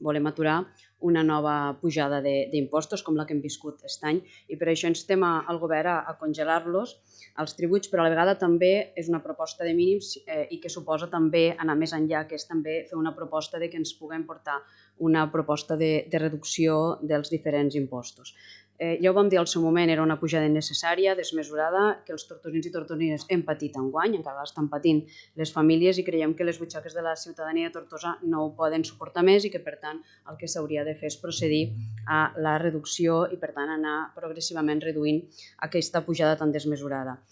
volem aturar una nova pujada d'impostos com la que hem viscut aquest any i per això instem al govern a congelar-los els tributs, però a la vegada també és una proposta de mínims i que suposa també anar més enllà, que és també fer una proposta de que ens puguem portar una proposta de reducció dels diferents impostos. Ja ho vam dir al seu moment, era una pujada innecessària, desmesurada, que els tortosins i tortosines hem patit enguany, encara l'estan patint les famílies i creiem que les butxaques de la ciutadania de Tortosa no ho poden suportar més i que, per tant, el que s'hauria de fer és procedir a la reducció i, per tant, anar progressivament reduint aquesta pujada tan desmesurada.